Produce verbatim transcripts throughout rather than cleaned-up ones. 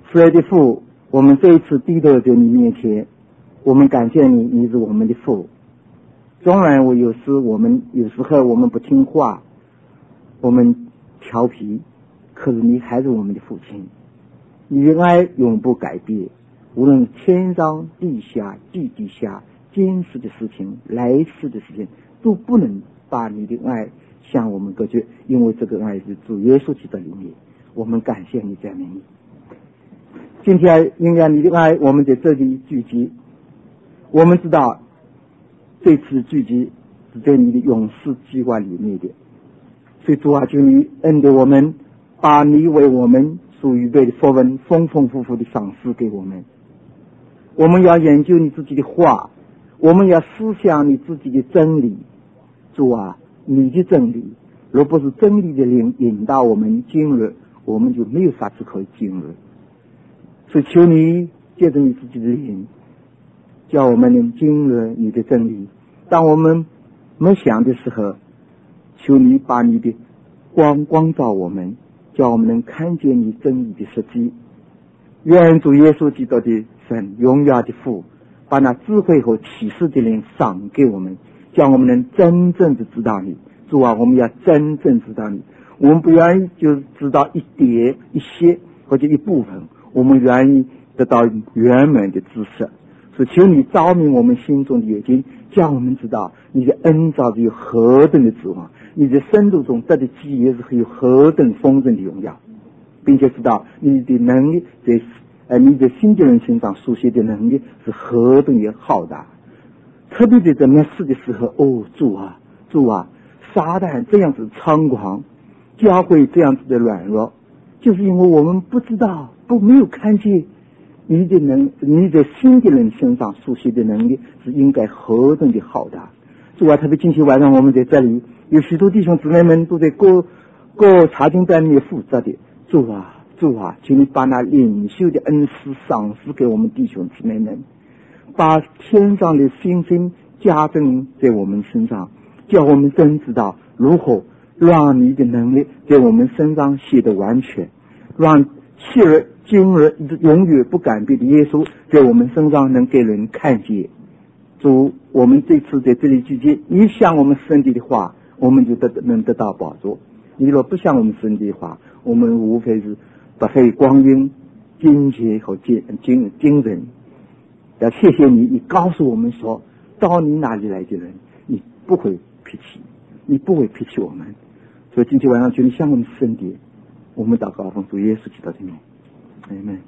慈爱的父，我们这一次低头在你面前，我们感谢你，你是我们的父。纵然我有时我们有时候我们不听话，我们调皮，可是你还是我们的父亲。你的爱永不改变，无论天上地下地底下今世的事情来世的事情都不能把你的爱向我们隔绝，因为这个爱是主耶稣基督里面。我们感谢你赞美你。今天因为你的爱，我们在这里聚集，我们知道这次聚集是在你的永世计划里面的，所以主啊，求你恩待我们，把你为我们所预备的福分丰丰富富的赏赐给我们。我们要研究你自己的话，我们要思想你自己的真理。主啊，你的真理若不是真理的灵引导我们进入，我们就没有法子可以进入。所以求你借着你自己的灵，叫我们能进入你的真理。当我们没想的时候，求你把你的光光照我们，叫我们能看见你真理的实际。愿主耶稣基督的神荣耀的父把那智慧和启示的灵赏给我们，叫我们能真正的知道你。主啊，我们要真正知道你，我们不愿意就知道一点一些或者一部分，我们愿意得到圆满的知识。所以求你照明我们心中的眼睛，叫我们知道你的恩召是有何等的指望，你的深度中得的基业是有何等丰盛的荣耀，并且知道你的能力在呃你的新的人身上书写的能力是何等的浩大。特别在这末世的时候，哦主啊主啊，撒旦这样子猖狂，教会这样子的软弱，就是因为我们不知道，不没有看见你的能，你在新的人身上书写的能力是应该何等的浩大。主啊，特别今天晚上我们在这里有许多弟兄姊妹们都在各各查经班里面负责的。主啊主啊，请你把那领袖的恩赐赏赐给我们弟兄姊妹们，把天上的星星加增在我们身上，叫我们真知道如何让你的能力在我们身上写得完全，让昔日今日永远不改变的耶稣在我们身上能给人看见。主，我们这次在这里聚集，你向我们圣地的话，我们就得能得到宝座；你若不向我们圣地的话，我们无非是不费光阴、金钱和精精精神。要谢谢你，你告诉我们说，到你那里来的人，你不会撇弃，你不会撇弃我们。所以今天晚上求你向我们圣地，我们祷告奉主耶稣基督的名，阿们。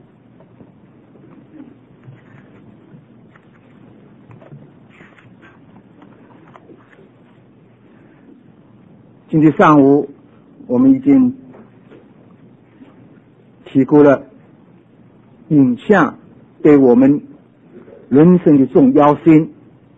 今天上午我们已经提过了影像对我们人生的重要性，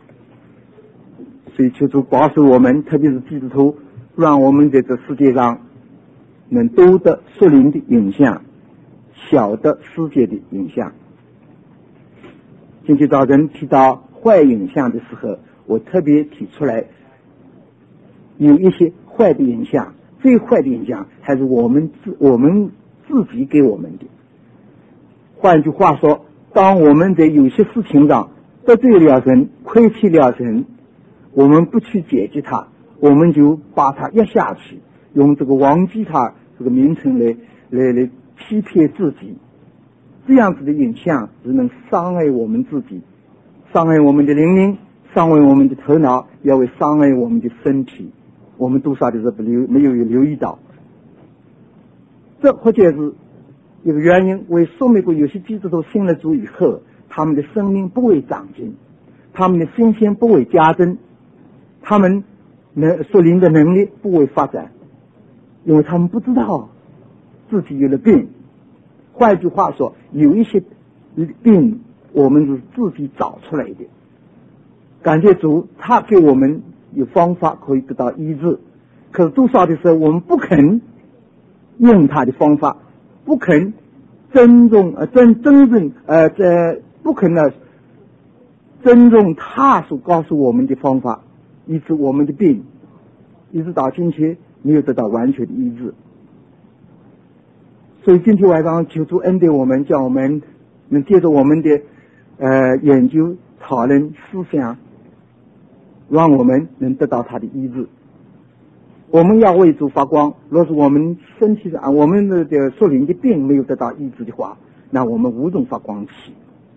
所以求主保守我们，特别是基督徒，让我们在这世界上能多得属灵的影像，晓得世界的影像。今天早晨提到坏影像的时候，我特别提出来有一些坏的影像，最坏的影像还是我们自我们自己给我们的。换句话说，当我们在有些事情上得罪了神，亏欠了神，我们不去解决它，我们就把它压下去，用这个忘记它这个名称来来来欺骗自己。这样子的影像只能伤害我们自己，伤害我们的灵灵，伤害我们的头脑，也会伤害我们的身体。我们多少的是不留没有留意到，这或者是一个原因。为说明过有些基督徒信了主以后，他们的生命不会长进，他们的信心不会加增，他们能属灵的能力不会发展，因为他们不知道自己有了病。换句话说，有一些病我们是自己找出来的，感谢主，他给我们有方法可以得到医治，可是多少的时候我们不肯用他的方法，不肯尊重呃真真正呃这不肯呢尊重他所告诉我们的方法，以致我们的病一直到今天没有得到完全的医治。 所以今天晚上求主恩典我们，叫我们能借着我们的呃研究、讨论、思想，让我们能得到他的医治。我们要为主发光。若是我们身体上我们的的属灵的病没有得到医治的话，那我们无从发光起。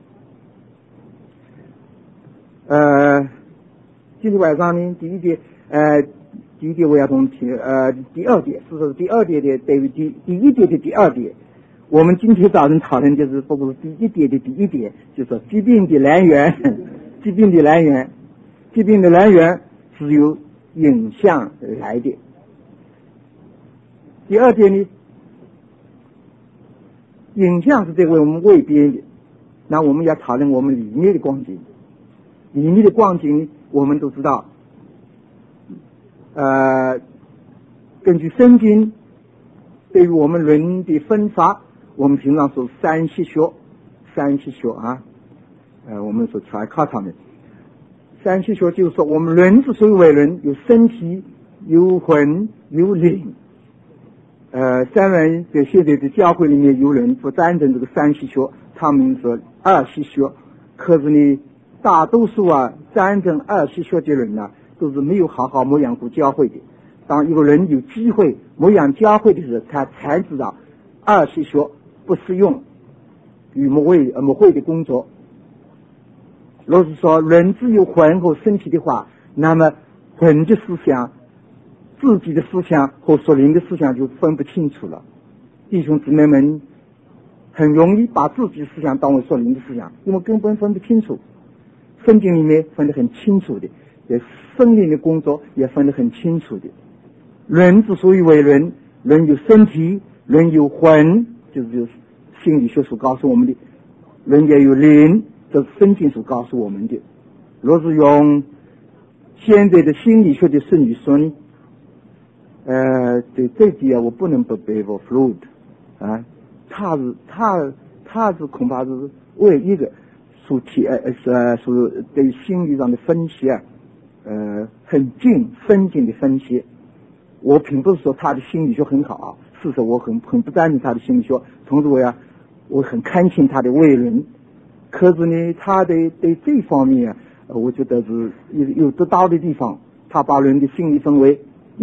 呃，今天晚上呢，第一点，呃，第一点我要从提，呃，第二点是说第二点的对于第第一点的第二点。我们今天早晨讨论就是不过第一点的第一点，就是说疾病的来源，疾病的来源，疾病的来源是由影像来的。第二点呢，影像是在为我们外边的，那我们要讨论我们里面的光景。里面的光景我们都知道，呃，根据圣经对于我们人的分法，我们平常说三息学，三息学啊，呃，我们说 trichotomy。三息学就是说我们人之所以为人，有身体、有魂、有灵。呃，三人在现在的教会里面有人不赞成这个三息学，他们说二息学。可是呢，大多数啊赞成二息学的人呢、啊，都是没有好好牧养过教会的。当一个人有机会牧养教会的时候，他才知道二息学不适用于牧会呃牧会的工作。若是说人只有魂和身体的话，那么魂的思想、自己的思想和属灵的思想就分不清楚了。弟兄姊妹们很容易把自己的思想当为属灵的思想，因为根本分不清楚。圣经里面分得很清楚的，也圣灵的工作也分得很清楚的。人之所以为人，人有身体，人有魂，就是就是心理学所告诉我们的，人也有灵，这是圣经所告诉我们的。若是用现在的心理学的术语说呢，呃，对这点我不能不背过 Freud 啊，他是他他是恐怕是唯一个所提呃呃所对心理上的分析啊，呃很近深近的分析。我并不是说他的心理学很好啊，事实我很很不赞成他的心理学，同时我呀我很看清他的为人。可是呢，他的对这方面啊，我觉得是有有得到的地方。他把人的心理分为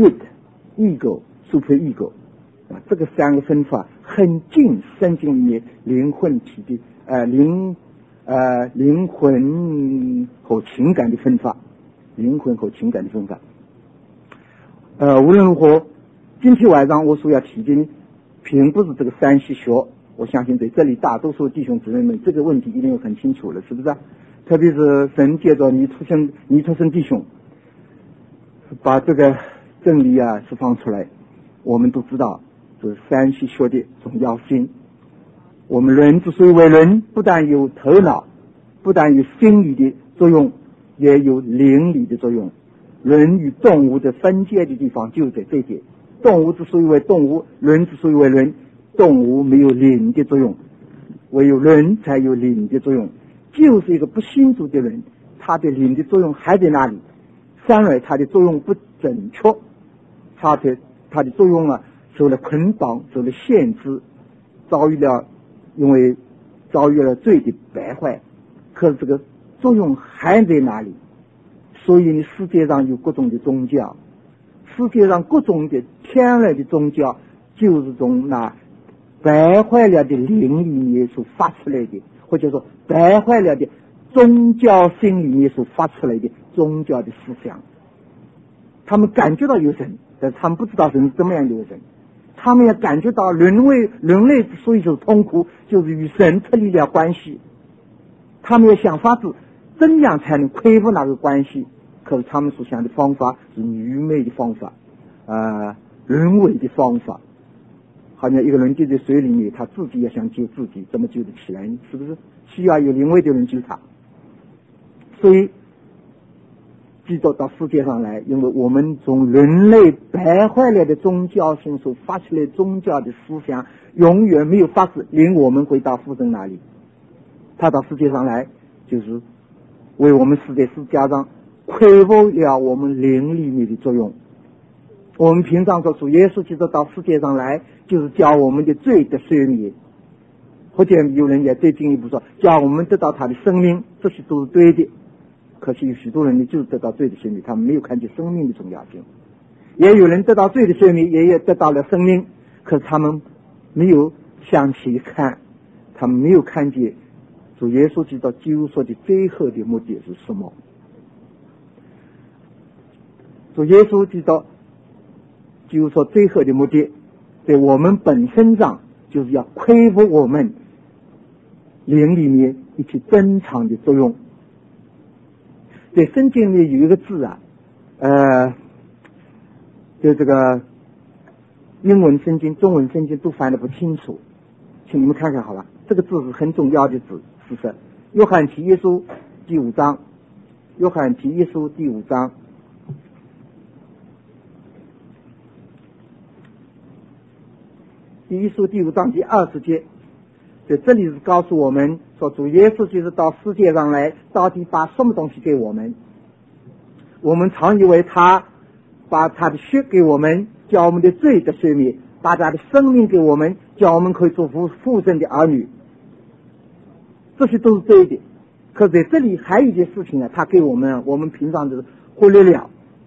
id、ego、super ego 啊，这个三个分法很近圣经里面灵魂体的呃灵呃灵魂和情感的分法，灵魂和情感的分法。呃，无论如何，今天晚上我所要提的并不是这个三息学。我相信在这里大多数弟兄姊妹们这个问题一定很清楚了，是不是啊？特别是神借着尼出生尼出生弟兄把这个真理啊释放出来，我们都知道这三息学的重要性。我们人之所以为人，不但有头脑，不但有心理的作用，也有灵理的作用。人与动物的分界的地方就在这点。动物之所以为动物，人之所以为人，动物没有灵的作用，唯有人才有灵的作用。就是一个不信主的人，他的灵的作用还在那里，三而他的作用不准确，他的他的作用啊受了捆绑，受了限制，遭遇了因为遭遇了罪的败坏。可是这个作用还在那里。所以呢，世界上有各种的宗教，世界上各种的天然的宗教，就是从那败坏了的灵里面所发出来的，或者说败坏了的宗教性里面所发出来的宗教的思想。他们感觉到有神，但是他们不知道神是怎么样的神。他们也感觉到人类人类之所以受痛苦，就是与神脱离了关系。他们也想法子怎样才能恢复那个关系？可是他们所想的方法是愚昧的方法，呃，人为的方法。好像一个人跌在水里面，他自己也想救自己，怎么救得起来呢？是不是需要有灵位的人救他？所以基督到世界上来，因为我们从人类败坏了的宗教性所发出来宗教的思想，永远没有法子领我们回到父神那里。他到世界上来，就是为我们死在十字架上恢复了我们灵里面的作用。 我们平常说主耶稣基督到世界上来，就是叫我们的罪得赦免，或者有人也再进一步说，叫我们得到他的生命，这些都是对的。可惜有许多人呢，就是得到罪的赦免，他们没有看见生命的重要性。也有人得到罪的赦免，也也得到了生命，可是他们没有向前看，他们没有看见主耶稣基督救赎的最后的目的是什么。主耶稣基督救赎最后的目的，在我们本身上就是要恢复我们灵里面一些珍藏的作用。在圣经里有一个字啊，呃，就这个英文圣经、中文圣经都翻得不清楚，请你们看看好吧。这个字是很重要的字，是不是？约翰提耶书第五章，约翰提耶书第五章。第一书第五章第二十节，在这里是告诉我们说，主耶稣就是到世界上来，到底把什么东西给我们？我们常以为他把他的血给我们，叫我们的罪得赦免；把他的生命给我们，叫我们可以做父父神的儿女。这些都是对的。可在这里还有一件事情啊，他给我们，我们平常就是忽略了。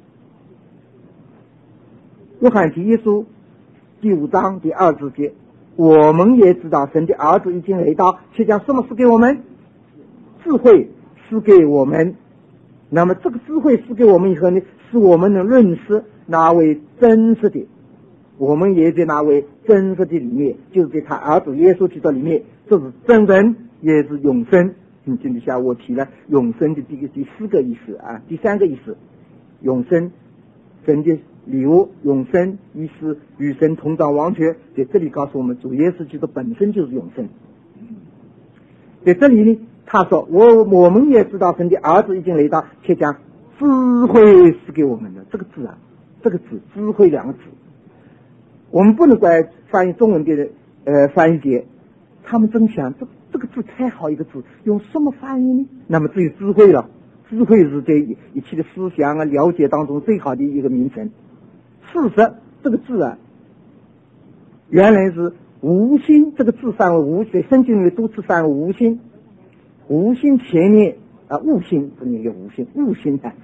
约翰提耶书第五章第二十节，我们也知道神的儿子已经来到，却将什么赐给我们？智慧赐给我们。那么这个智慧赐给我们以后呢，使我们能认识那位真实的，我们也在那位真实的里面，就是在他儿子耶稣基督里面，这是真人，也是永生。你今天下我提了永生的第一第四个意思啊，第三个意思，永生，神的礼物，永生意思与神同掌王权，在这里告诉我们，主耶稣基督本身就是永生。在这里呢，他说我我们也知道神的儿子已经来到，且将智慧赐给我们的。这个字啊，这个字智慧两个字，我们不能怪翻译中文的呃翻译节，他们真想这这个字太好一个字，用什么翻译呢？那么只有智慧了。智慧是对一切的思想啊了解当中最好的一个名称。事实这个字啊，原来是无心，这个字翻为无，在圣经里多次翻为无心。无心前面啊，悟心不能叫无心，悟心啊。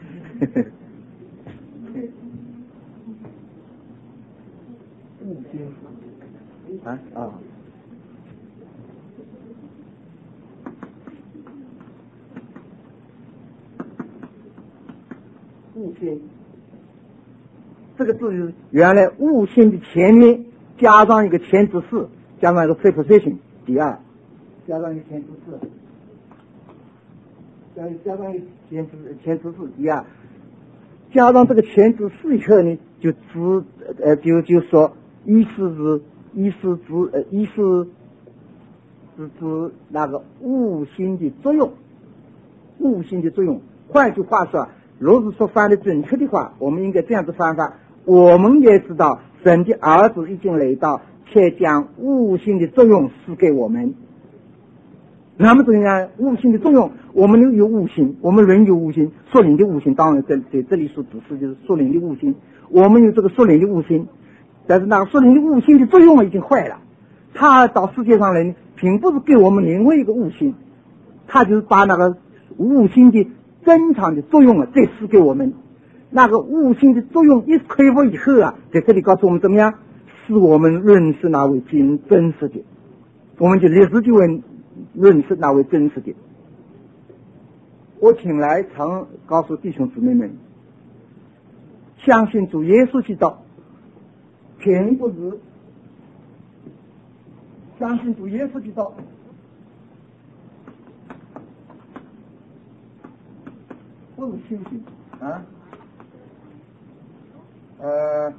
悟心啊啊。悟心，这个字就是原来悟心的前面加上一个前置词，加上一个 preposition 第二，加上一个前置词，加加上一个前置前置词第二，加上这个前置词以后呢，就指呃就就说意思是意思指呃意思是指那个悟心的作用，悟心的作用。换句话说，如果说翻的准确的话，我们应该这样子翻法：我们也知道神的儿子已经来到，且将悟性的作用赐给我们。那么怎样？悟性的作用，我们有悟性，我们人有悟性，属灵的悟性，当然在在这里所指示就是属灵的悟性。我们有这个属灵的悟性，但是那个属灵的悟性的作用已经坏了。他到世界上来呢，并不是给我们另外一个悟性，他就是把那个悟性的珍藏的作用啊，再赐给我们。那个悟性的作用一恢复以后啊，在这里告诉我们怎么样，使我们认识那位真真实的，我们就立时就会认识那位真实的。我请来常告诉弟兄姊妹们，相信主耶稣基督，并不是相信主耶稣基督。不是修行啊，呃，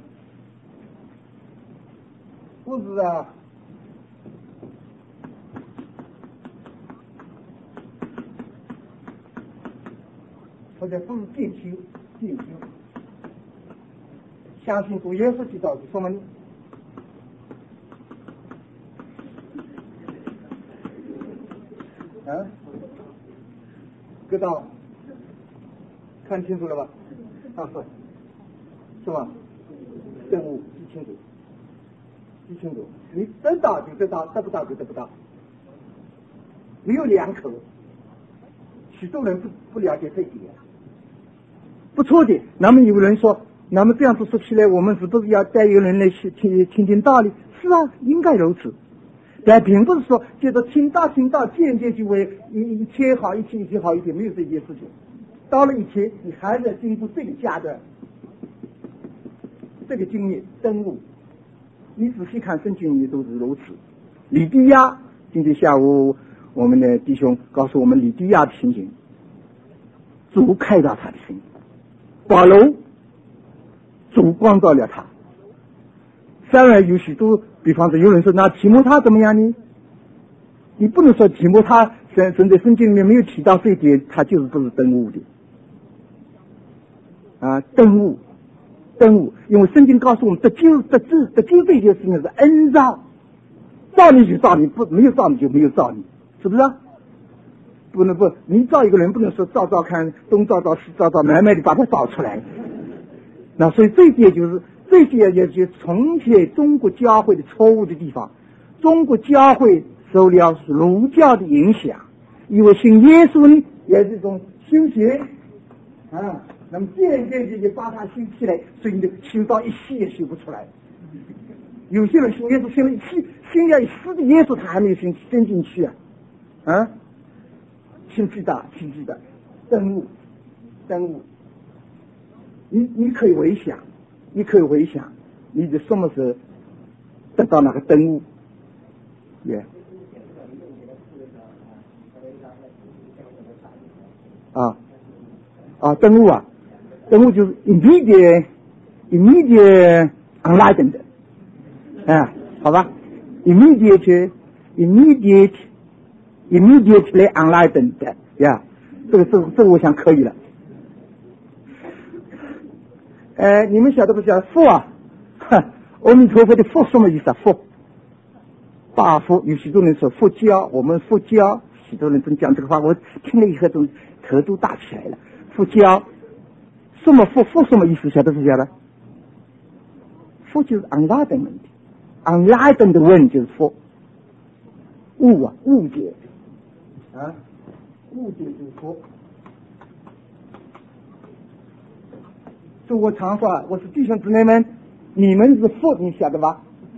不是啊，或者不是渐修，渐修。相信主耶稣基督是什么呢？啊，知道。看清楚了吧？啊，是，是吧？ 顿悟，记清楚，记清楚，你得到就得到，得不到就得不到，没有两口。许多人不不了解这一点，不错的。那么有人说，那么这样子说起来，我们是不是要带一个人来听听听听道理？是啊，应该如此。但并不是说接着听到听到渐渐就会一一切好一切一切好一点，没有这件事情。到了一切，你还是要经过这个家的这个经验登悟。你仔细看圣经里都是如此。李迪亚今天下午我们的弟兄告诉我们李迪亚的情景，主开导他的心，保罗主光照了他。当然有许多，比方说有人说那提摩太怎么样呢？你不能说提摩太神神在圣经里面没有提到这一点，他就是不是登悟的啊，登悟登悟，因为圣经告诉我们得救得救得救这件事情是恩召，造你就造你，不没有造你就没有造你，是不是啊？不能不你造一个人不能说造造看东造造西造造慢慢的把它造出来。那所以这一点就是这些也就重写中国教会的错误的地方。中国教会受了儒教的影响，因为信耶稣呢也是一种修行啊，那么渐渐的就把它修起来，所以你修到一世也修不出来。有些人信耶稣信了一世，信了一世的耶稣他还没有信信进去啊啊，信记的信记的登悟登悟，你你可以回想，你可以回想你的什么时候得到那个登悟也、yeah. 啊啊登悟啊登悟就是 immediate immediate enlightened 啊，好吧 immediate immediate immediately enlightened 呀、yeah. 这个这个这个我想可以了。呃，你们晓得不晓得佛啊？阿弥陀佛的佛什么意思啊？佛，大佛，有许多人说佛教，我们佛教，许多人真讲这个话，我听了以后都头都大起来了。佛教什么佛？佛什么意思？晓得不晓得？佛就是 enlightenment，enlightened one 就是佛，悟啊，误解啊，误解就是佛。我常说，我是弟兄姊妹们，你们是佛，你晓得吧？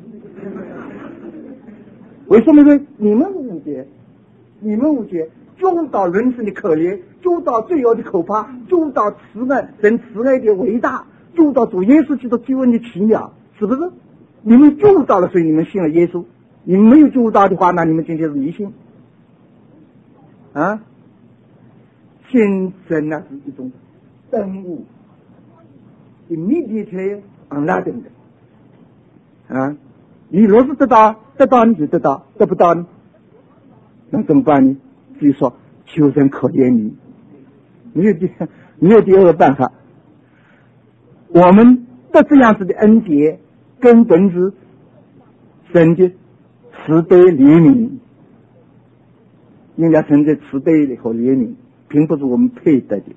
为什么呢？你们误解，你们误解，救到人生的可怜，救到罪恶的可怕，救到慈爱神慈爱的伟大，救到主耶稣基督救恩的奇妙，是不是？你们救到了，所以你们信了耶稣。你们没有救到的话，那你们今天是迷信啊！信神呢是一种登悟。immediately enlightened 啊，你若是得到得到你就得到，得不到呢那怎么办呢？所以说求神可怜你，没有第没有第二个办法。我们的这样子的恩典根本是神的慈悲怜悯，应该神的慈悲和怜悯，并不是我们配得的。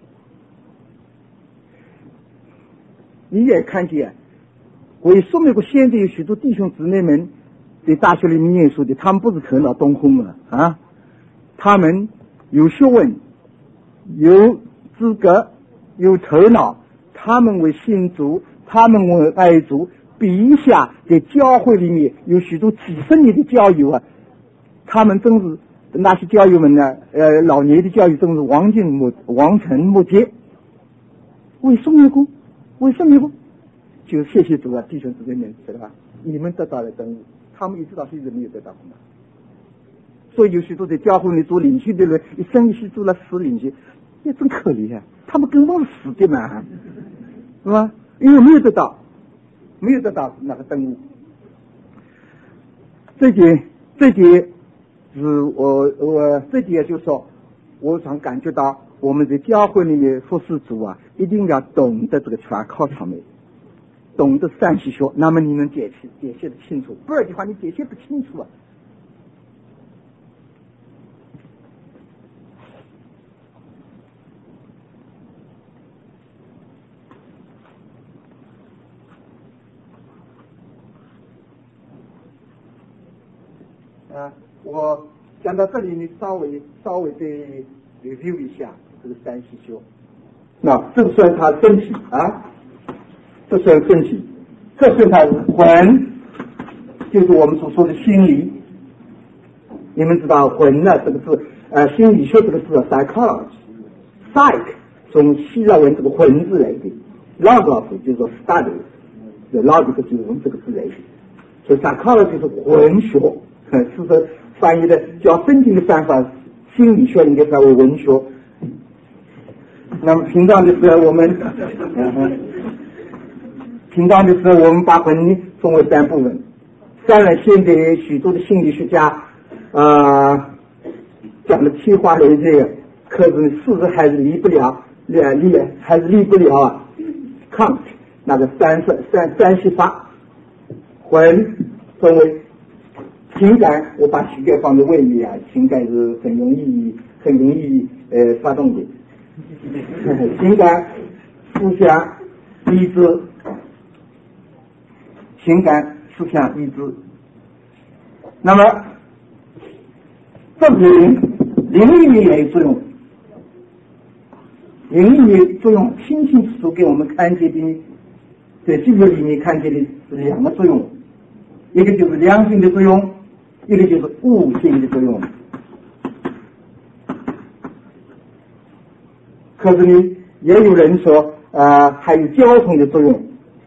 你也看见，我也说明过，现在有许多弟兄姊妹们在大学里面念书的，他们不是头脑东空了啊，他们有学问，有资格，有头脑，他们为信主，他们为爱主，比一下在教会里面有许多几十年的教友啊，他们真是那些教友们呢，呃，老年的教友真是王尽莫王成莫及，为什么呢？为什么不？就谢谢主啊，弟兄姊妹们，知道吧？你们得到了登悟，他们一直到现在没有得到过。所以有许多在教会里做领袖的人，一生一世做了死领袖，也真可怜啊！他们根本是死的嘛，是吧？因为没有得到，没有得到那个登悟。这点，这点是我我这点就是说，我常感觉到我们在教会里面服侍主啊，一定要懂得这个全靠场面，懂得三细学，那么你能解释解释的清楚，不然的话你解释不清楚啊。 啊，我讲到这里，你稍微稍微再 review 一下这个三细修。那这算它身体啊，这算身体，这算它是魂，就是我们所说的心理。你们知道魂呢这个字，呃，心理学这个字 psychology，psych 从希腊文这个魂字来的 ，logos 就是说 study， 这 logos 就是从这个字来的，所以 psychology 是魂学，是说翻译的较正经的翻法，心理学应该翻为文学。那么平常的时候我们，嗯、平常的时候我们把魂分为三部分。当然，现在许多的心理学家啊、呃、讲的天花乱坠，可是事实还是离不了，离离还是离不了啊。Kant 那个三三三三系法，魂分为情感，我把情感放在外面啊，情感是很容易很容易呃发动的。情感、思想、意志，情感、思想、意志。那么，这灵灵里面也有作用，灵里面作用清清楚楚给我们看见的，在基督里面看见的是两个作用，一个就是良性的作用，一个就是悟性的作用。可是呢，也有人说，呃，还有交通的作用，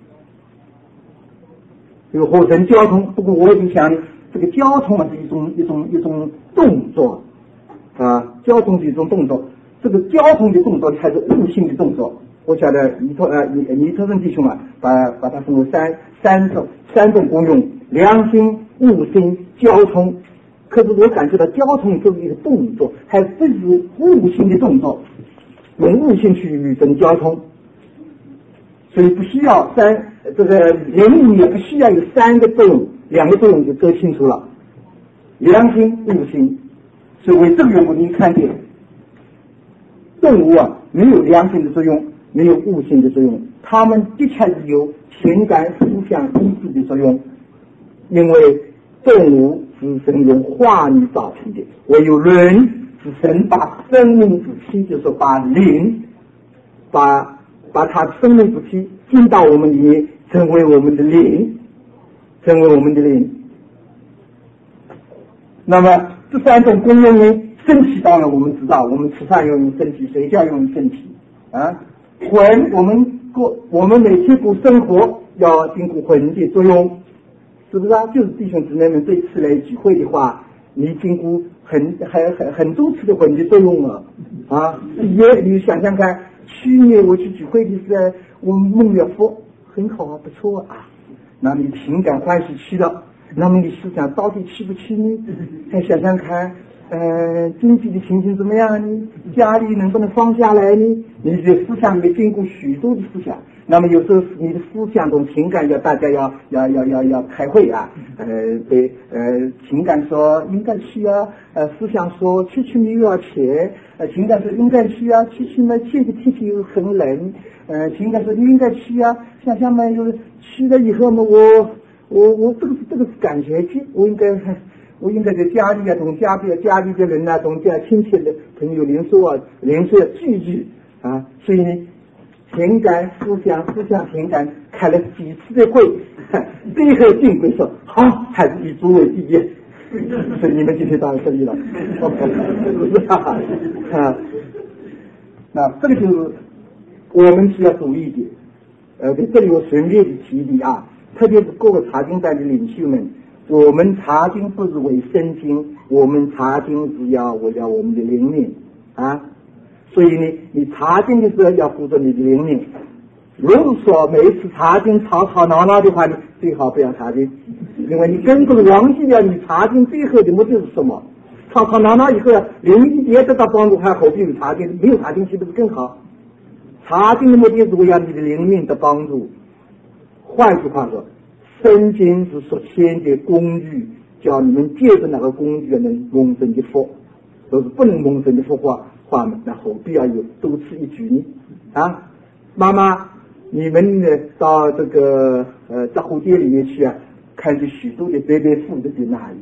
有火神交通。不过我就想，这个交通啊是一种一种一种动作啊，交通是一种动作。这个交通的动作还是悟性的动作。我晓得尼特呃尼尼特森弟兄啊，把把它分为三三种三种功用：良心、悟性、交通。可是我感觉到交通这是一个动作，还不是悟性的动作。用悟性去跟交通，所以不需要三这个人里面不需要有三个作用，两个作用就够清楚了，良心、悟性。所以为这个缘故，你看见动物啊，没有良心的作用，没有悟性的作用，它们的确是有情感、思想、意志的作用，因为动物是神用化力造成的，唯有人是神把生命之气，就是说把灵，把把他生命之气进到我们里面，成为我们的灵，成为我们的灵。那么这三种功用呢，身体当然我们知道，我们吃饭要用身体，睡觉要用身体啊。魂，我们过我们每天过生活要经过魂的作用，是不是啊？就是弟兄姊妹们这一次来聚会的话，你经过很很很很多次的魂的作用了啊！也你想想看，去年我去聚会的时候，我梦了佛，很好啊，不错啊。那你情感欢喜去了，那么你思想到底去不去呢？再想想看，呃，经济的情形怎么样呢？家里能不能放下来呢？你的思想里面经过许多的思想。那么有时候你的思想中情感要大家要要要要要开会啊，呃对呃情感说应该去啊，呃思想说去去没有要钱，呃情感说应该去啊，去去嘛现在天气又很冷，呃情感说应该去啊，想想嘛就是去了以后嘛我我我这个是这个是感觉去，我应该我应该在家里啊，同家里家里的人啊，同家亲戚的朋友联络啊，联络聚聚啊，所以呢。情感、思想、思想、情感开了几次的会，最后定规说好，还是以主为第一。所以你们今天到这里了，是不是啊？啊，那这个就是我们需要注意的。呃，在这里我顺便的提提啊，特别是各个查经班的领袖们，我们查经不是为身经，我们查经是要为了我们的灵命啊。所以呢，你查经的时候要顾着你的灵命。如果说每一次查经吵吵闹闹的话，你最好不要查经，因为你根本忘记了你查经最后的目的是什么。吵吵闹闹以后，灵也得到帮助，还何必有查经？没有查经岂不是更好？查经的目的是为了你的灵命的帮助。换句话说，圣经是所牵的工具，叫你们借着那个工具能蒙神的福。若是不能蒙神的福话。话呢，那何必要有多此一举呢？啊，妈妈，你们呢到这个呃杂货店里面去啊，看见许多的白白妇人在那里，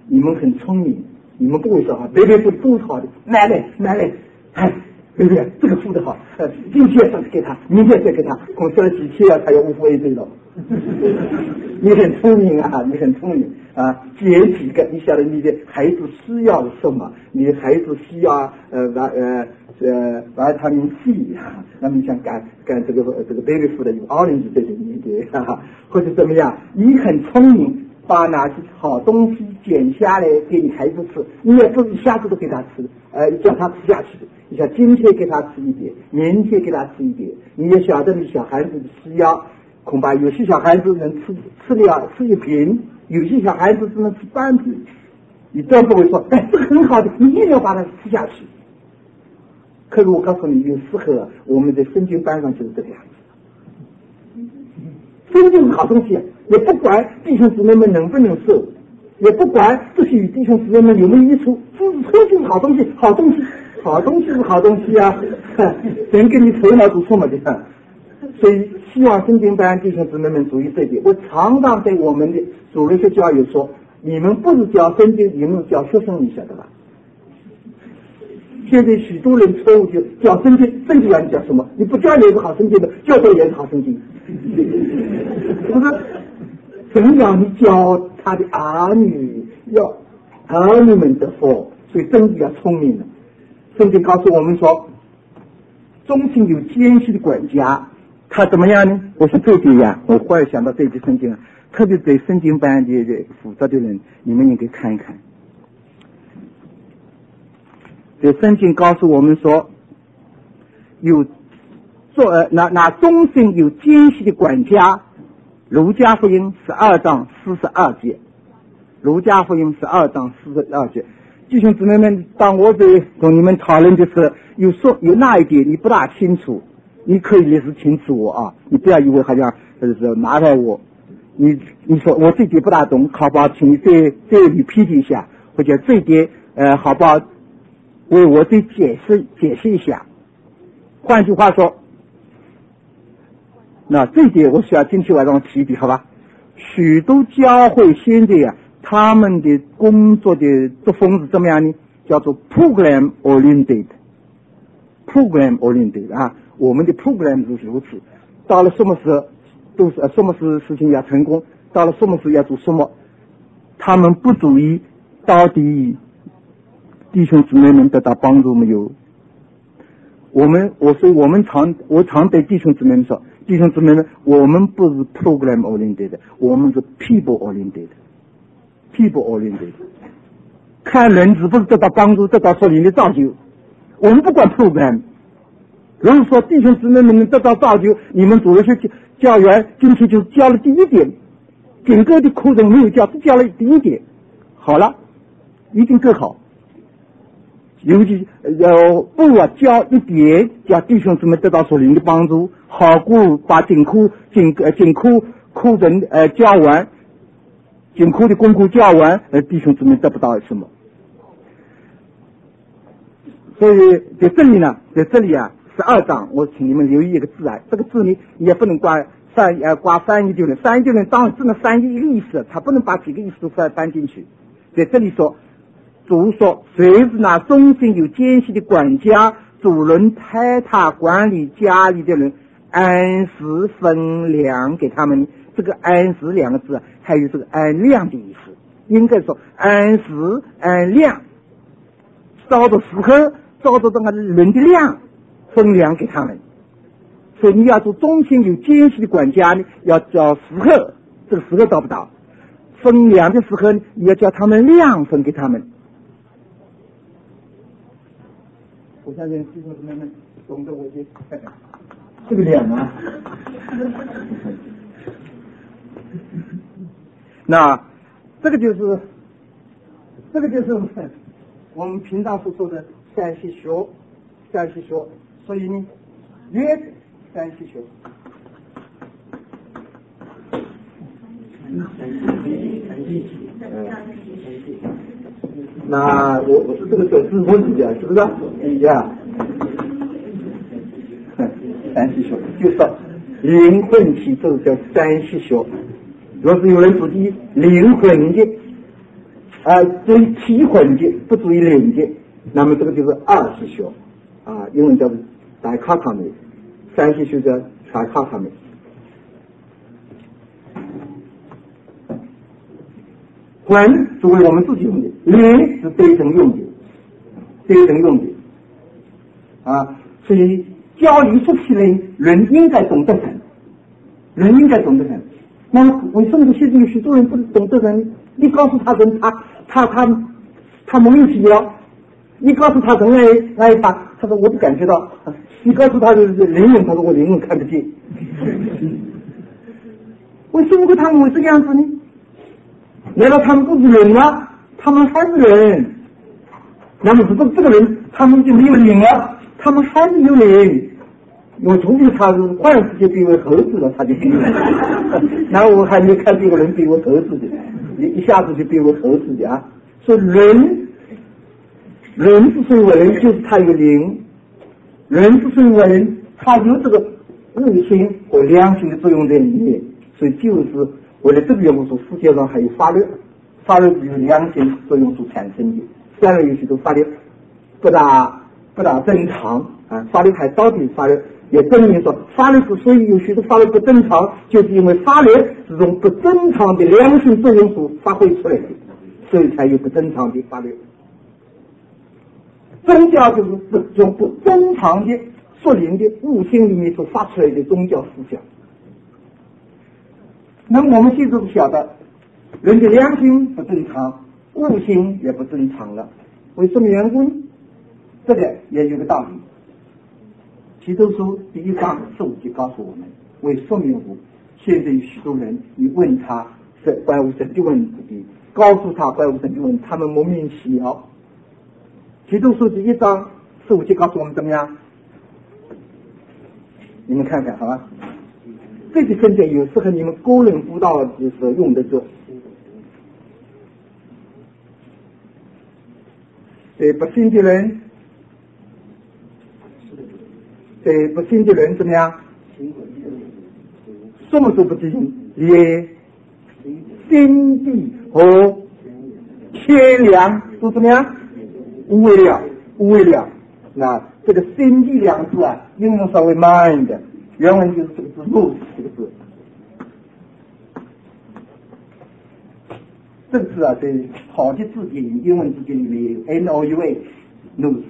你们很聪明，你们不会说啊，贝贝付的都是好的，买嘞买嘞，哎，贝贝这个付的好，呃，今天上次给他，明天再给他，共收了几天啊，他要无负为罪了。你很聪明啊，你很聪明啊，捡几个，你晓得你的孩子需要什么？你的孩子需要呃把呃呃把他们记啊，那么你想干干这个这个贝贝付的有orange这些你的哈哈，或者怎么样？你很聪明。把哪些好东西剪下来给你孩子吃，你也不是一下子都给他吃，呃，叫他吃下去的。你想今天给他吃一点，明天给他吃一点，你也晓得你小孩子的需要，恐怕有些小孩子能吃吃了吃一瓶，有些小孩子只能吃半瓶。你都不会说，哎，这个很好的，你一定要把它吃下去。可是我告诉你，有时候我们在圣经班上就是这个样子。圣经是好东西。也不管弟兄姊妹们能不能受，也不管这些与弟兄姊妹们有没有益处，圣经是好东西，好东西，好东西是好东西啊！人给你头脑都错嘛的。所以希望圣经班弟兄姊妹们注意这一点。我常常对我们的主日学教育说，你们不是教圣经，你们教学生，你晓得吧？现在许多人错误就教圣经，圣经要你教什么？你不教也是好圣经的，教这也是好圣经，是不是？怎样你教他的儿女，要儿女们得福，所以真的要聪明了。圣经告诉我们说，中心有奸细的管家，他怎么样呢？我说这点呀，我忽然想到这句圣经，特别对圣经班的负责的人，你们应该看一看。这圣经告诉我们说，有做呃那那中心有奸细的管家。儒家福音十二章四十二节，儒家福音十二章四十二节，弟兄姊妹们，当我在同你们讨论的时候，有说有那一点你不大清楚，你可以也是清楚我啊，你不要以为好像呃是麻烦我，你你说我这点不大懂，好不好？请你再再 repeat 一下，或者这一点呃好不好？为我再解释解释一下。换句话说。那这一点我需要今天晚上提一提，好吧？许多教会现在呀、啊，他们的工作的作风是怎么样呢？叫做 program oriented，program oriented 啊，我们的 program 是如此。到了什么时候都是、呃、什么事事情要成功，到了什么时候要做什么，他们不注意到底弟兄姊妹们得到帮助没有。我们我说我们常我常对弟兄姊妹们说。弟兄姊妹们，我们不是 program oriented， 我们是 people oriented，people oriented。看人是不是得到帮助，得到属灵的造就。我们不管 program。如果说弟兄姊妹们能得到造就，你们主日学教员今天就教了第一点，整个的课程没有教，只教了第一点，好了，一定更好。尤其要不要教一点，叫弟兄姊妹得到属灵的帮助，好过把整课整呃整课课程呃教完，整课的功课教完，呃弟兄姊妹得不到什么。所以在这里呢，在这里啊，十二章，我请你们留意一个字啊，这个字呢你也不能挂翻呃挂翻译就能，翻译就能当然只能翻译一个意思，他不能把几个意思都翻搬进去。在这里说。主说，谁是那忠心有奸细的管家，主人派他管理家里的人，按时分粮给他们。这个按时两个字还有这个按量的意思，应该说按时按量，照着时候照着这个人的量分粮给他们。所以你要做忠心有奸细的管家呢，要叫时候，这个时候到不到分粮的时候呢，你要叫他们量分给他们。我相信弟兄姊妹们懂得我这这个量啊。那这个就是这个就是我们平常所说的山西学，山西学，所以呢，约山西学。那我我是这个手是问题的，是不是？一样。山西学就说灵魂体质叫山西学。若是有人自己灵魂的啊，属于体混结，不属于灵结，那么这个就是二实学啊，英文叫 dichotomy， 三实学叫 trichotomy。魂是为我们自己用的，灵是对神用的，对神用的啊，所以教理说起来，人应该懂得神，人应该懂得神。那么为什么现在有许多人不懂得神？你告诉他人，他他他他莫名其妙；你告诉他人来来他，他说我不感觉到；你告诉他的灵魂，他说我灵魂看不见。为什么会他们会这个样子呢？难道他们不是人吗？他们还是人。那么如果这个人他们就没有灵了，他们还是有灵。我除非他是换世界变为猴子了，他就变了。然后我还没看这个人变为猴子的，一一下子就变为猴子的啊！所以人，人之所以为人，就是他有灵；人之所以为人，他有这个悟性和良心的作用在里面。所以就是为了这个缘故，说世界上还有法律，法律是由良心作用所产生的。虽然有许多法律不大不大正常啊，法律还到底法律。也证明说，法律之所以有许多法律不正常，就是因为法律是从不正常的良性作用所发挥出来的，所以才有不正常的法律。宗教就是不从不正常的属灵的悟性里面所发出来的宗教思想。那么我们现在晓得，人的良心不正常，悟性也不正常了，为什么缘故呢？这个也有个道理。启示书第一章十五节告诉我们，为说明乎现在有许多人，你问他是关乎神的问题，告诉他关乎神的问题，他们莫名其妙。启示书第一章十五节告诉我们怎么样？你们看看好吧？这些圣经有适合你们个人辅导的时候用的这。对不信的人。对不信的人怎么样？什么都不信，连心地和天良都怎么样？无为了，无为了。那这个心地两字啊，英文稍微 mind， 原文就是这个字 nose 这个字。这个字啊，在好的字典英文字典里面有 N O U A nose。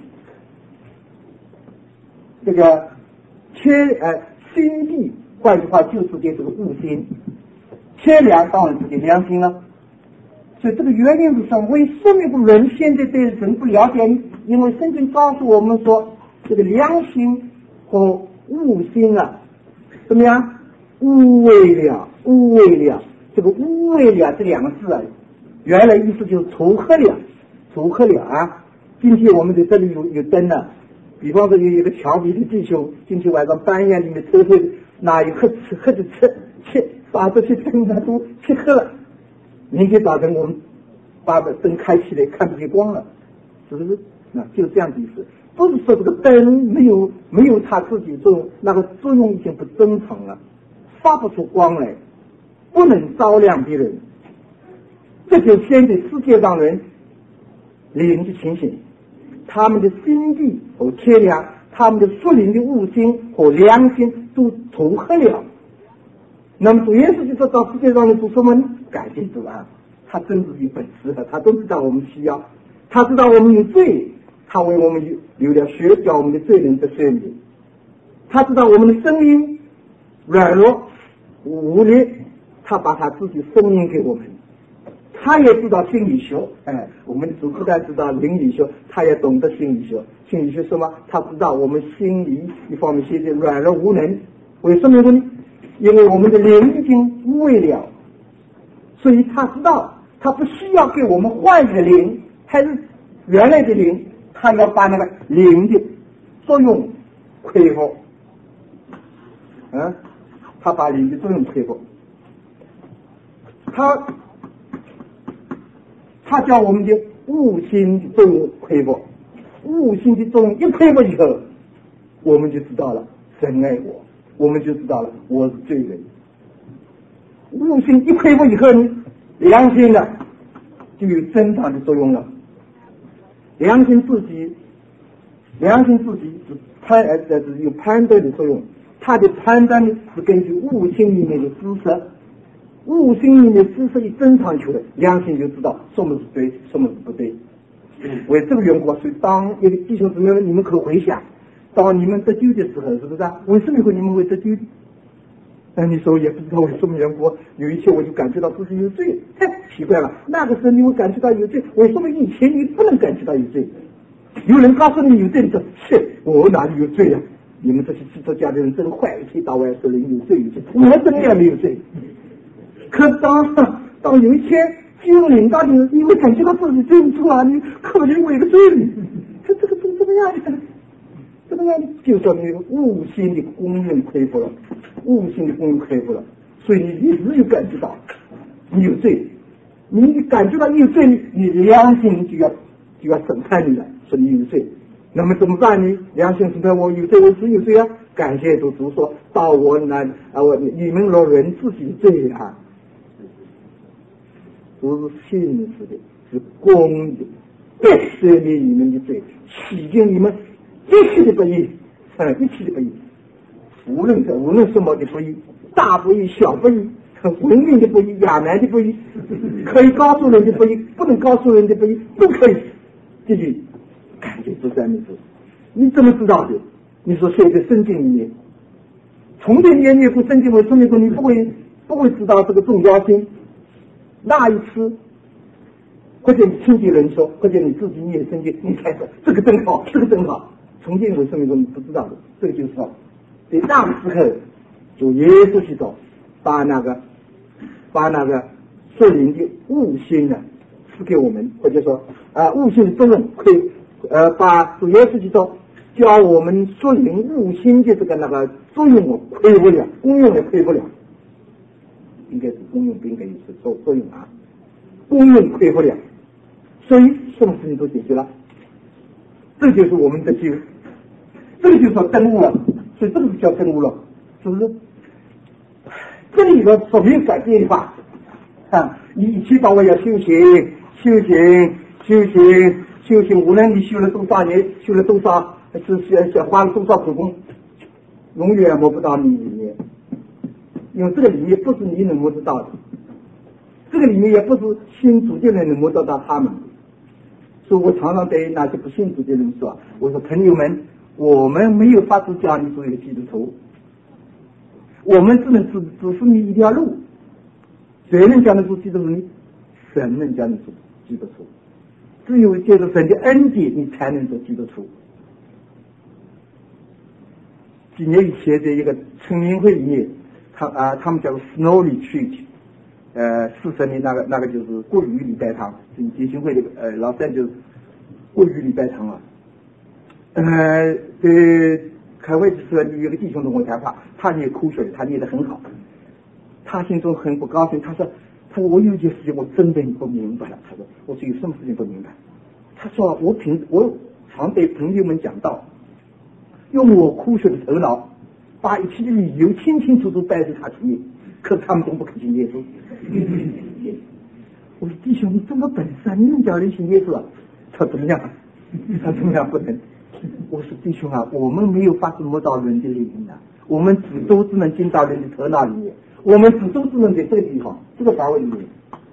这个缺呃心地，换句话就是对这个悟心，缺良当然是给良心了。所以这个原因是什么？为什么人现在对人不了解？因为圣经告诉我们说，这个良心和悟心啊，怎么样？无为了，无为了。这个无为了这两个字啊，原来意思就是仇恨了，仇恨了啊。今天我们在这里有有灯了。比方说有一个调皮的弟兄，今天晚上半夜里面偷偷拿一盒吃，喝着吃，吃把这些灯啊都吃黑了。明天早晨我们把灯开起来，看不见光了，是不是？那就是这样的意思。不是说这个灯没有没有它自己作用，那个作用已经不正常了，发不出光来，不能照亮别人。这就现在世界上人灵的情形。他们的心地和天良，他们的属灵的悟性和良心都重合了。那么主耶稣就说到世界上的做什么呢？感谢主啊，他真是有本事的，他都知道我们需要，他知道我们有罪，他为我们流了血，叫我们的罪人得赦免。他知道我们的生命软弱无力，他把他自己生命给我们。他也知道心理学，哎，我们主不但知道灵理学，他也懂得心理学。心理学什么？他知道我们心理一方面现在软弱无能，为什么呢？因为我们的灵已经无为了，所以他知道他不需要给我们换一个灵，还是原来的灵，他要把那个灵的作用恢复，嗯，他把灵的作用恢复，他。他叫我们的悟性的作用恢复，悟性的作用一恢复以后，我们就知道了神爱我，我们就知道了我是罪人。悟性一恢复以后呢，良心的就有侦查的作用了。良心自己，良心自己是判呃这是有判断的作用，它的判断呢是根据悟性里面的知识，悟性里面知识一增上去了，良心就知道什么是对，什么是不对。为这个缘故，所以当一个弟兄姊妹们，你们可回想，当你们得救的时候，是不是啊？为什么会你们会得救的？那你说也不知道为什么缘故，有一天我就感觉到自己有罪，嘿，奇怪了，那个时候你会感觉到有罪，为什么以前你不能感觉到有罪？有人告诉你有罪，你说切，我哪里有罪啊？你们这些基督教的人真坏，一天到晚说人有罪有罪，我怎么样没有罪？可当当有一天进入领导的，你会感觉到自己罪不错啊，你可怜我一个罪人，这这个怎怎么样的？怎么样的？就说你悟性的功能恢复了，悟性的功能恢复了，所以你一直有感觉到你有罪，你感觉到你有罪，你良心就要就要审判你了，说你有罪。那么怎么办呢？良心审判我有罪，我是有罪啊！感谢主，主说到我那啊，我你们老人自己罪啊，不是信实的，是公的，必赦免你们的罪，洗净你们一切的不义，啊，一切的不义，无论是无论什么的不义，大不义、小不义，文明的不义、亚蛮的不义，可以告诉人的不义，不能告诉人的不义，都可以。这句感觉不三的字，你怎么知道的？你说写在圣经里面，从前念念过圣经，为什么说你不会不会知道这个重要性？那一次，或者你听别人说，或者你自己念圣经，你才说这个真好，这个真好。从前为什么说你不知道的？这个就是说，在那个时候，主耶稣基督把那个把那个属灵的悟性呢赐给我们，或者说啊悟性的作用，可以呃把主耶稣基督教我们属灵悟性的这个那个作用我恢复了，功用也恢复了。应该是功用，不应该是作作用啊！功用恢复了，所以什么事情都解决了。这就是我们的救，这个就叫真悟了。所以这个就叫真悟了，是不是？这里头所没有改变的话，啊，你一切到晚要修行、修行、修行、修行，无论你修了多少年，修了多少，是是是花了多少苦功，永远摸不到你里面。因为这个里面不是你能摸得到的，这个里面也不是信主的人能摸得到他们。所以我常常对那些不信主的人说，我说朋友们，我们没有法子教你做一个基督徒，我们只能指指示你一条路，谁能教你做基督徒呢？神能教你做基督徒，只有借着神的恩典，你才能做基督徒。几年以前在一个青年会里面，他啊，他们叫做 Snow Retreat， 呃，四神的那个那个就是过于礼拜堂，基金会的呃老三就是过于礼拜堂啊。呃，在开会的时候，有个弟兄跟我谈话，他念口水，他念得很好，他心中很不高兴，他说：“他说我有件事情我真的不明白了。”他说：“我说有什么事情不明白？”他说：“我平我常对朋友们讲道，用我口水的头脑。”把一切的理由清清楚楚摆在他前面，可是他们都不肯信耶稣。我说弟兄，你这么本事啊，你能叫人信耶稣啊？他怎么样？他怎么样不能？我说弟兄啊，我们没有法子摸到人的灵啊，我们只都只能进到人的头脑里面，我们只都只能在这个地方这个范围里面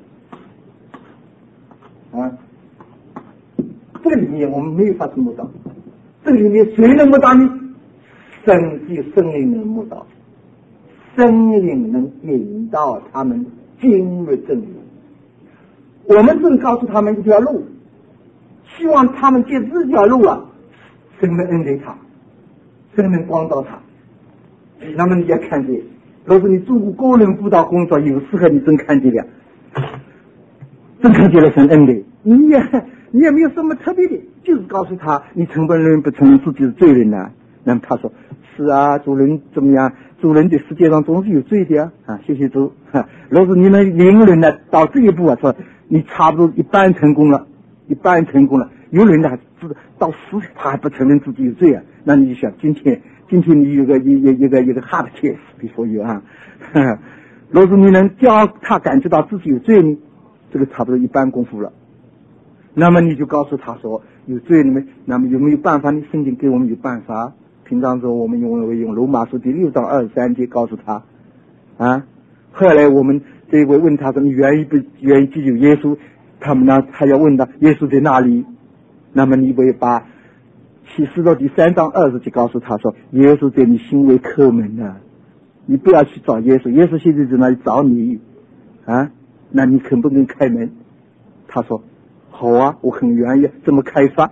啊，这个里面我们没有法子摸到，这个里面谁能摸到呢？神的圣灵能摸到，圣灵能引导他们进入真理。我们正告诉他们一条路，希望他们借这条路啊，神能恩待他，神能光照他。那么你要看见，若是你做过个人辅导工作，有时候你真看见了，真看见了神恩待你也你也没有什么特别的，就是告诉他你承不承认不承认自己是罪人呢、啊？那么他说是啊，主人怎么样？主人的世界上总是有罪的啊！啊，谢谢主。若是你们灵人呢，到这一步啊，说你差不多一半成功了，一半成功了。有人呢，到死他还不承认自己有罪啊，那你就想，今天今天你有个一一一个一个 hard case before you 啊。若是你能教他感觉到自己有罪呢， 这个差不多一半功夫了。那么你就告诉他说有罪你们，那么有没有办法？你圣经给我们有办法。平常说我们用会用罗马书第六章二十三节告诉他啊。后来我们这一位问他说你愿意不愿意记住耶稣？他们呢还要问他耶稣在哪里？那么你会把启示录第三章二十节告诉他说耶稣在你心为叩门呢，你不要去找耶稣，耶稣现在在那里找你啊，那你肯不肯开门？他说好啊，我很愿意，怎么开发？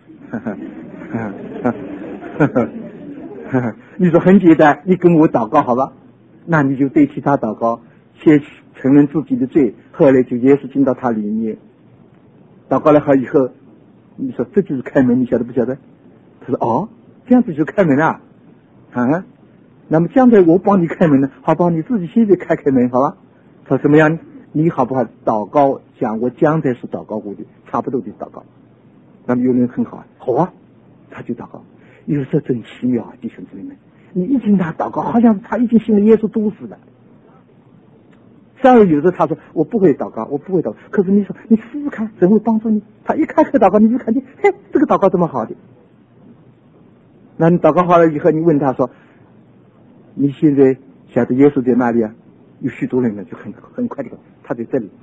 你说很简单，你跟我祷告好吧？那你就对其他祷告，先承认自己的罪，后来就耶稣进到他里面，祷告了好以后，你说这就是开门，你晓得不晓得？他说哦，这样子就开门啊啊，那么将来我帮你开门呢，好不好？你自己现在开开门好吧？他说什么样？你好不好祷告讲我将来是祷告过的，差不多的祷告。那么有人很好，好啊，他就祷告。有时候真奇妙啊，弟兄姊妹们，你一听他祷告，好像他已经信了耶稣都似的。虽然有时候他说我不会祷告，我不会祷告，可是你说你试试看，神会帮助你。他一开口祷告，你就看见，嘿，这个祷告这么好的。那你祷告好了以后，你问他说，你现在晓得耶稣在哪里啊？有许多人呢，就很很快的，他在这里。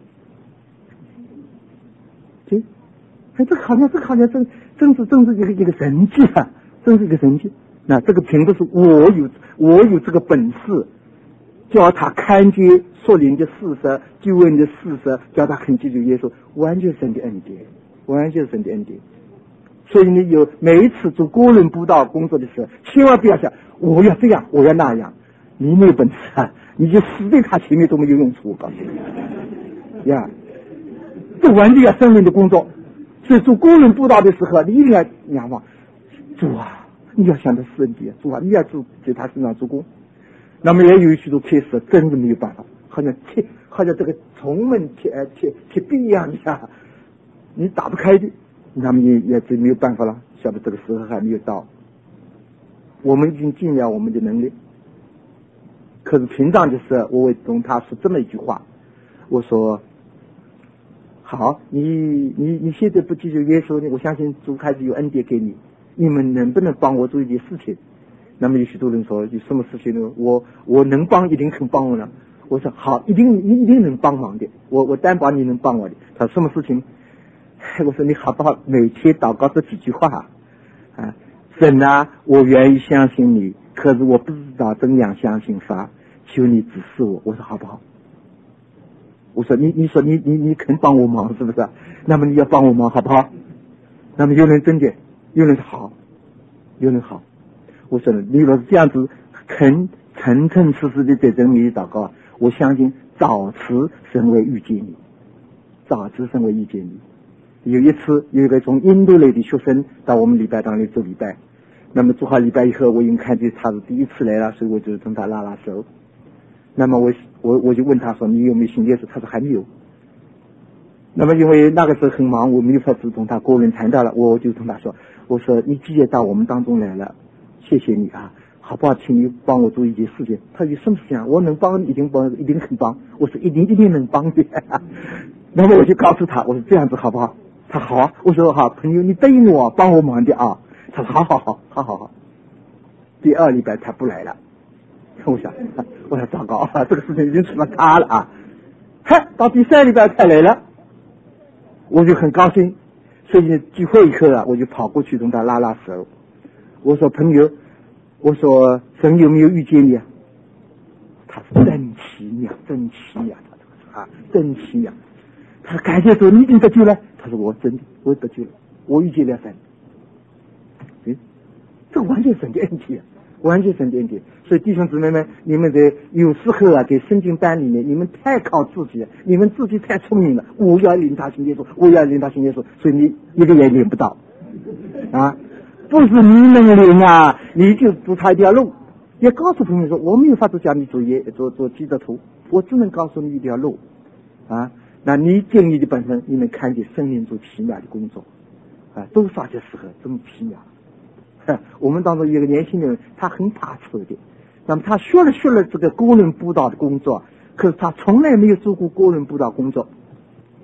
对，哎，这个好像这个好像真真是真是一个一个神迹啊，真是一个神迹。那这个凭的是我有我有这个本事，叫他看见属灵的事实、救恩的事实，叫他肯记住耶稣，完全是神的恩典，完全是神的恩典。所以你有每一次做个人布道工作的时候，千万不要想我要这样，我要那样，你没有本事啊，你就死在他前面都没有用处。我告诉你，呀，这完全要圣灵的工作。所以做个人布道的时候，你一定要仰望主啊，你要想着圣洁，主啊，你要做在他身上做工。那么也有许多开始真的没有办法，好像铁好像这个重门铁铁铁壁一样的，你打不开的。那么也也是没有办法了，晓得这个时候还没有到，我们已经尽了我们的能力。可是平常的时候，我会跟他说这么一句话，我说好，你你你现在不记住耶稣，我相信主还是有恩典给你，你们能不能帮我做一件事情？那么有许多人说有什么事情呢？我我能帮，一定肯帮我呢。我说好，一定你一定能帮忙的，我我担保你能帮我的。他说什么事情？我说你好不好每天祷告这几句话啊？神啊，我愿意相信你，可是我不知道怎样相信法，求你指示我。我说好不好？我说你你说你你你肯帮我忙是不是？那么你要帮我忙好不好？那么有人真的，有人说好，有人好。我说你若是这样子肯诚诚实实的在真理里祷告，我相信早迟神会遇见你，早迟神会遇见你。有一次有一个从印度来的学生到我们礼拜堂里做礼拜，那么做好礼拜以后，我已经看见他是第一次来了，所以我就跟他拉拉手。那么我我我就问他说你有没有信耶稣？他说还没有。那么因为那个时候很忙，我没有法子同他个人谈到了，我就同他说，我说你既然到我们当中来了，谢谢你啊，好不好？请你帮我做一件事情。他有什么事情啊？我能帮，一定帮，一定肯帮。我说一定一定能帮的。那么我就告诉他，我说这样子好不好？他好啊。我说好，朋友你答应我帮我忙的啊。他说好好好好好好。第二礼拜他不来了，我想我说糟糕啊，这个事情已经出了他了啊。嗨，到第三礼拜才来了，我就很高兴。所以聚会以后啊，我就跑过去同他拉拉手。我说朋友，我说神有没有遇见你啊？他说真奇妙，真奇妙，他说啊，真奇妙。他说感谢主，你已经得救了。他说我真的我得救了，我遇见了神。嗯，这完全神的恩典，完全神的恩典。所以弟兄姊妹们，你们在有时候啊，在圣经班里面，你们太靠自己了，你们自己太聪明了。我要领他信耶稣，我要领他信耶稣，所以你一个也领不到啊。不是你能领啊，你就走他一条路。也告诉朋友说，我没有法子教你做业做做基督徒，我只能告诉你一条路啊。那你尽你的本分，你能看见圣灵做奇妙的工作啊，都啥些时候这么奇妙。我们当中有一个年轻人，他很怕丑的，那么他学了学了这个个人布道的工作，可是他从来没有做过个人布道工作。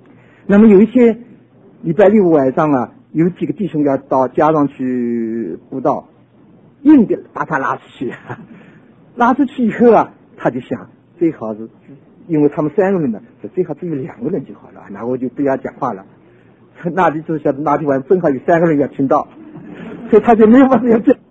那么有一些礼拜六晚上啊，有几个弟兄要到家上去布道，硬的把他拉出去，拉出去以后啊，他就想最好是，因为他们三个人呢，最好只有两个人就好了，那我就不要讲话了。那里就晓得那天晚上正好有三个人要听到，所以他就没有办法要讲。